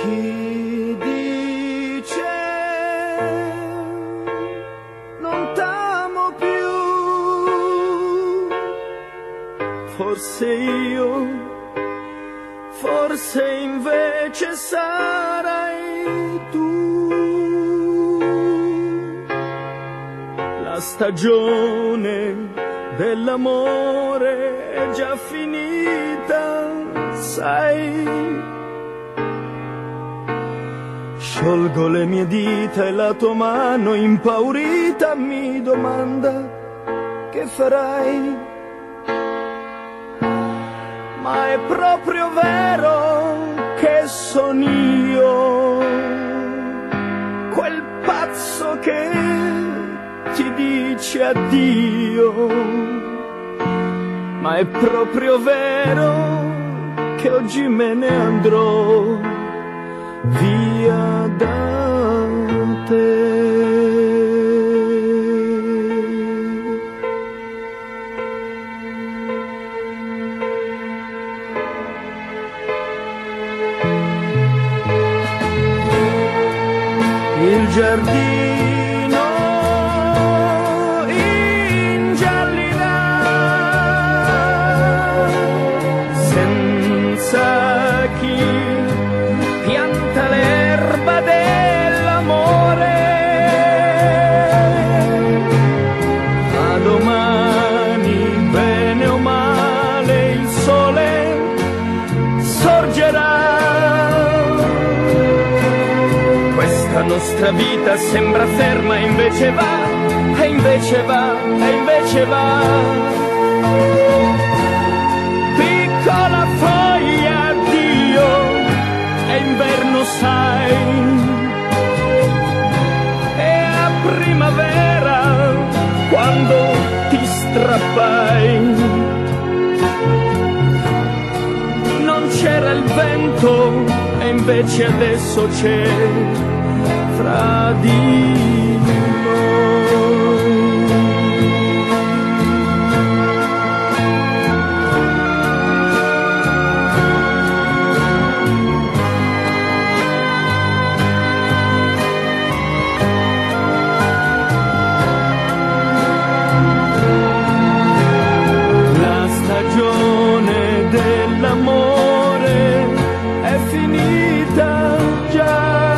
Chi dice non t'amo più, forse io, forse invece sarai tu. La stagione dell'amore è già finita, sai. Sciolgo le mie dita e la tua mano impaurita mi domanda che farai. Ma è proprio vero che son io, quel pazzo che ti dice addio. Ma è proprio vero che oggi me ne andrò via da te. Il giardino ingiallirà senza chi pianta l'erba dell'amore. Ma domani, bene o male, il sole sorgerà. Questa nostra vita sembra ferma e invece va, e invece va, e invece va. Piccola foglia, addio, è inverno sai, e a primavera quando ti strappai. Non c'era il vento e invece adesso c'è fra di dell'amore è finita già.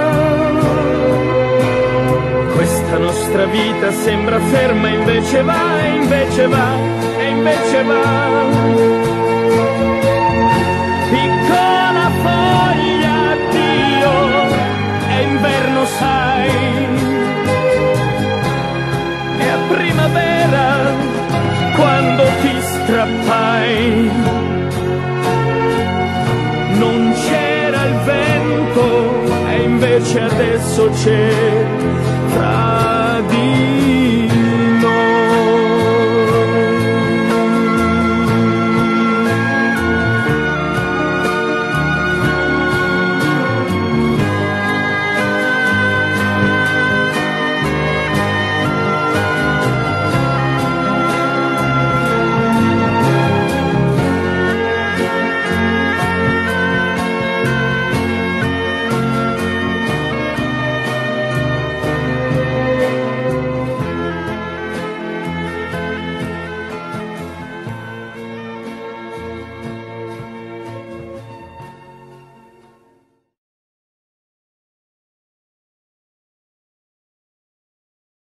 Questa nostra vita sembra ferma, invece va, e invece va, e invece va. Piccola foglia, addio, è inverno sai, e a primavera quando ti strappai. Non c'era il vento e invece adesso c'è fra di